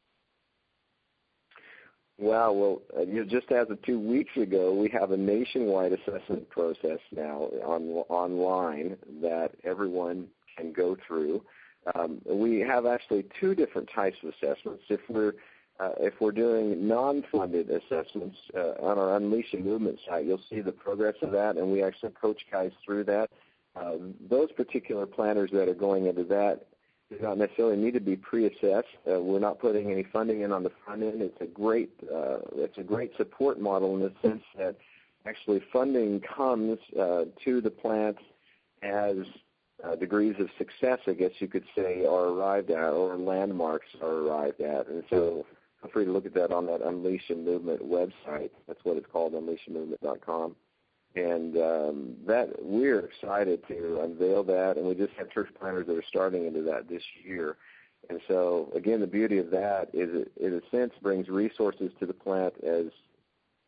Well, just as of 2 weeks ago, we have a nationwide assessment process now online that everyone can go through. We have actually two different types of assessments. If we're doing non-funded assessments on our Unleashing Movement site, you'll see the progress of that, and we actually coach guys through that. Those particular planners that are going into that do not necessarily need to be pre-assessed. We're not putting any funding in on the front end. It's a great support model in the sense that actually funding comes to the plant as degrees of success, I guess you could say, are arrived at, or landmarks are arrived at. And so feel free to look at that on that Unleashing Movement website. That's what it's called, unleashingmovement.com. And that we're excited to unveil that, and we just have church planters that are starting into that this year. And so, again, the beauty of that is it, in a sense, brings resources to the plant as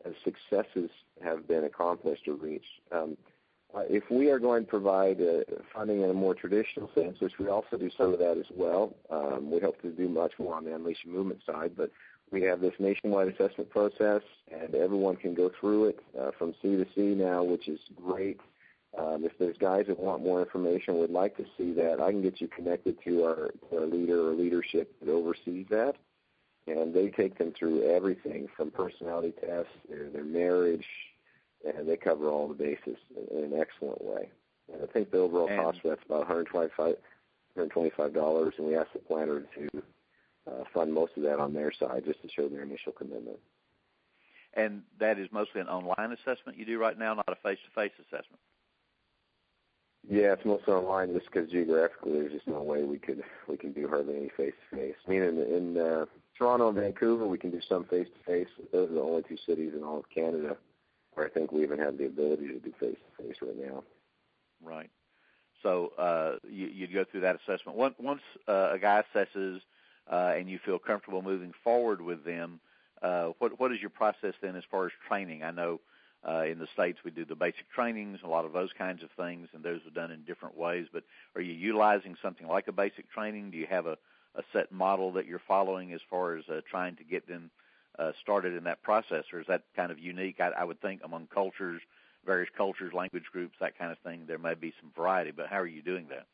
successes have been accomplished or reached. If we are going to provide funding in a more traditional sense, which we also do some of that as well, we hope to do much more on the Unleash Movement side, but we have this nationwide assessment process, and everyone can go through it from C to C now, which is great. If there's guys that want more information, would like to see that, I can get you connected to our leader or leadership that oversees that, and they take them through everything from personality tests, their marriage, and they cover all the bases in an excellent way. And I think the overall cost for that's about $125, and we ask the planner to fund most of that on their side just to show their initial commitment. And that is mostly an online assessment you do right now, not a face-to-face assessment? Yeah, it's mostly online just because geographically there's just no way we can do hardly any face-to-face. I mean, in Toronto and Vancouver, we can do some face-to-face. Those are the only two cities in all of Canada where I think we even have the ability to do face-to-face right now. Right. So you'd go through that assessment. Once a guy assesses and you feel comfortable moving forward with them, what is your process then as far as training? I know in the States we do the basic trainings, a lot of those kinds of things, and those are done in different ways. But are you utilizing something like a basic training? Do you have a set model that you're following as far as trying to get them started in that process, or is that kind of unique? I would think among cultures, various cultures, language groups, that kind of thing, there may be some variety, but how are you doing that?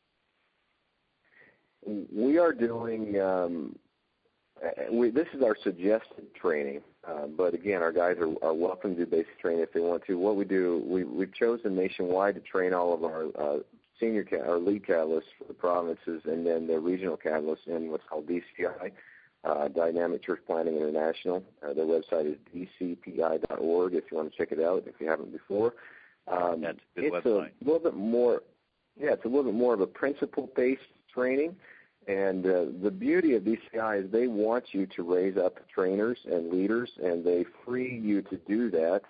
We are doing, this is our suggested training, but again, our guys are welcome to do basic training if they want to. What we do, we've chosen nationwide to train all of our our lead catalysts for the provinces and then the regional catalysts in what's called DCI, Dynamic Church Planting International. Their website is dcpi.org if you want to check it out if you haven't before. That's a good it's website. A little bit more, it's a little bit more of a principle-based training. And the beauty of DCI is they want you to raise up trainers and leaders, and they free you to do that.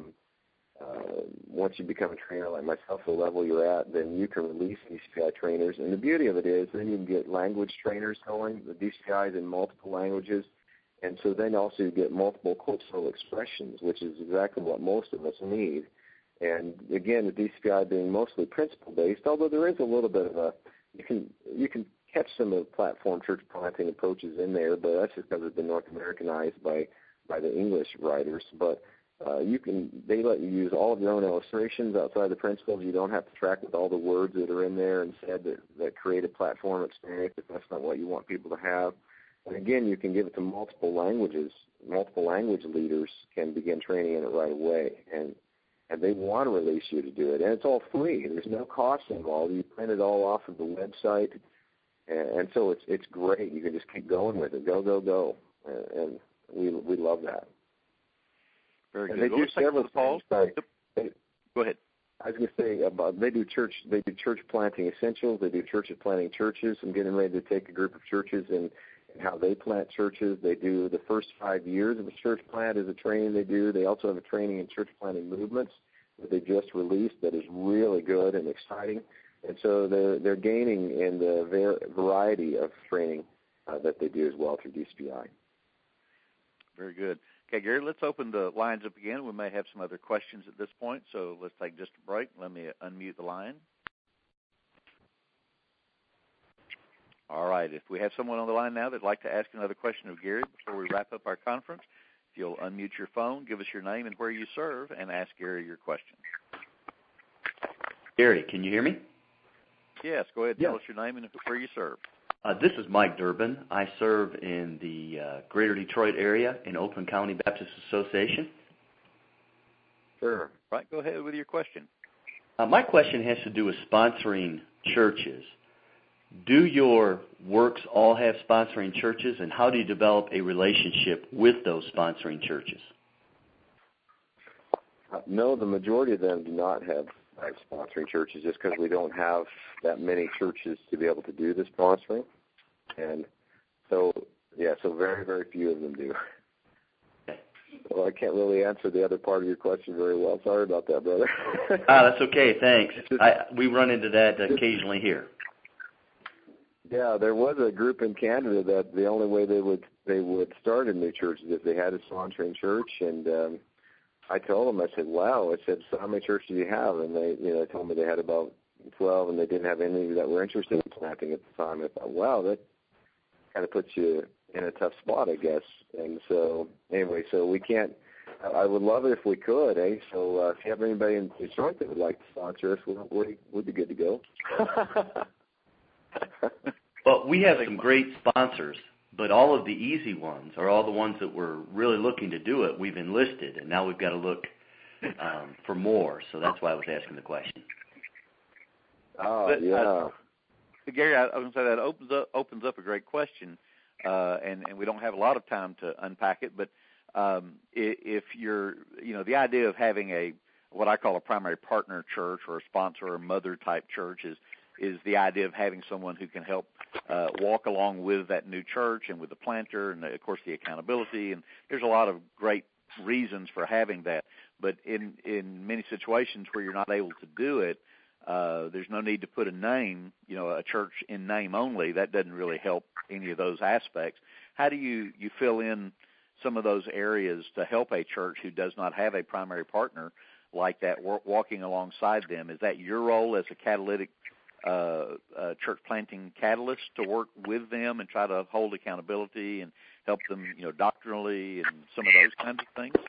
Once you become a trainer like myself, the level you're at, then you can release DCI trainers. And the beauty of it is then you can get language trainers going. The DCI is in multiple languages. And so then also you get multiple cultural expressions, which is exactly what most of us need. And, again, the DCI being mostly principle-based, although there is a little bit of you can catch some of the platform church planting approaches in there, but that's just because it's been North Americanized by the English writers. But they let you use all of your own illustrations outside the principles. You don't have to track with all the words that are in there and said that create a platform experience if that's not what you want people to have. And again, you can give it to multiple languages. Multiple language leaders can begin training in it right away, and they want to release you to do it. And it's all free. There's no cost involved. You print it all off of the website, and so it's great. You can just keep going with it. Go. And we love that. Very good. They do several calls. Go ahead. I was going to say they do church planting essentials. They do churches planting churches. I'm getting ready to take a group of churches and how they plant churches. They do the first 5 years of a church plant as a training they do. They also have a training in church planting movements that they just released that is really good and exciting. And so they're gaining in the variety of training that they do as well through DCI. Very good. Okay, Gary, let's open the lines up again. We may have some other questions at this point, so let's take just a break. Let me unmute the line. All right, if we have someone on the line now that'd like to ask another question of Gary before we wrap up our conference, if you'll unmute your phone, give us your name and where you serve, and ask Gary your question. Gary, can you hear me? Yes, go ahead. Yes. Tell us your name and where you serve. This is Mike Durbin. I serve in the greater Detroit area in Oakland County Baptist Association. Sure. Right, go ahead with your question. My question has to do with sponsoring churches. Do your works all have sponsoring churches, and how do you develop a relationship with those sponsoring churches? No, the majority of them do not have sponsoring churches just because we don't have that many churches to be able to do the sponsoring. And so very, very few of them do. Okay. Well, I can't really answer the other part of your question very well. Sorry about that, brother. That's okay. Thanks. We run into that occasionally here. Yeah, there was a group in Canada that the only way they would start a new church is if they had a sponsoring church, and I told them, I said, wow. I said, so how many churches do you have? And they told me they had about 12, and they didn't have any that were interested in planting at the time. I thought, wow, that kind of puts you in a tough spot, I guess. And so, anyway, so we can't. I would love it if we could, eh? So if you have anybody in Detroit that would like to sponsor us, we'd be good to go. Well, we have some great sponsors, but all of the easy ones are all the ones that were really looking to do it. We've enlisted, and now we've got to look for more. So that's why I was asking the question. Oh, yeah. Gary, I was going to say that opens up a great question, and we don't have a lot of time to unpack it, but if you're, the idea of having what I call a primary partner church or a sponsor or mother type church is the idea of having someone who can help walk along with that new church and with the planter and, of course, the accountability. And there's a lot of great reasons for having that. But in many situations where you're not able to do it, there's no need to put a name, a church in name only. That doesn't really help any of those aspects. How do you fill in some of those areas to help a church who does not have a primary partner like that walking alongside them? Is that your role as a catalytic church planting catalyst to work with them and try to hold accountability and help them, doctrinally and some of those kinds of things?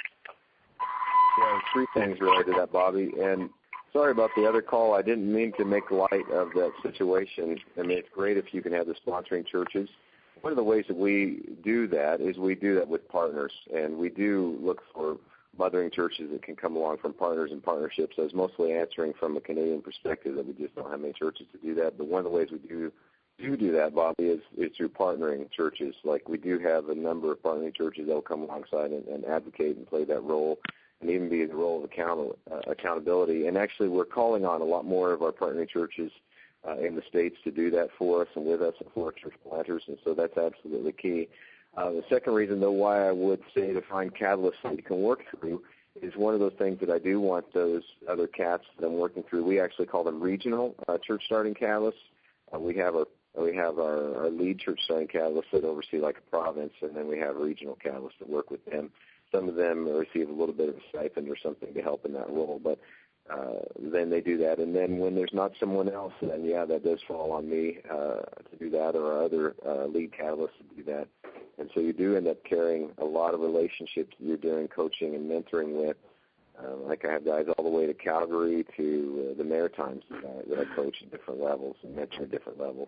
Yeah, three things related to that, Bobby. And sorry about the other call. I didn't mean to make light of that situation. I mean, it's great if you can have the sponsoring churches. One of the ways that we do that is we do that with partners, and we do look for mothering churches that can come along from partners and partnerships. I was mostly answering from a Canadian perspective that we just don't have many churches to do that. But one of the ways we do that, Bobby, is through partnering churches. Like we do have a number of partnering churches that will come alongside and advocate and play that role, and even be the role of accountability. And actually, we're calling on a lot more of our partnering churches in the States to do that for us and with us and for our church planters, and so that's absolutely key. The second reason, though, why I would say to find catalysts that you can work through is one of those things that I do want those other cats that I'm working through. We actually call them regional church starting catalysts. We have our lead church starting catalysts that oversee like a province, and then we have regional catalysts that work with them. Some of them receive a little bit of a stipend or something to help in that role, but then they do that. And then when there's not someone else, then, that does fall on me to do that, or our other lead catalysts to do that. And so you do end up carrying a lot of relationships that you're doing coaching and mentoring with. Like I have guys all the way to Calgary to the Maritimes that I coach at different levels and mentor at different levels.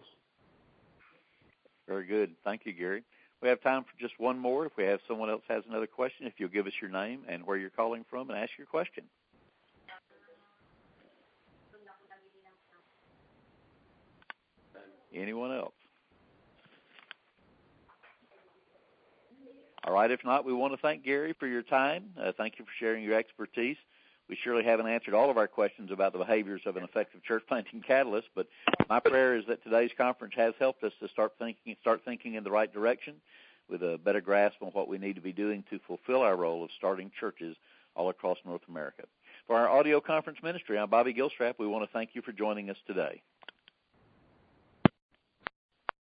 Very good. Thank you, Gary. We have time for just one more. If we have someone else has another question, if you'll give us your name and where you're calling from and ask your question. Anyone else? All right, if not, we want to thank Gary for your time. Thank you for sharing your expertise. We surely haven't answered all of our questions about the behaviors of an effective church planting catalyst, but my prayer is that today's conference has helped us to start thinking in the right direction with a better grasp on what we need to be doing to fulfill our role of starting churches all across North America. For our audio conference ministry, I'm Bobby Gilstrap. We want to thank you for joining us today.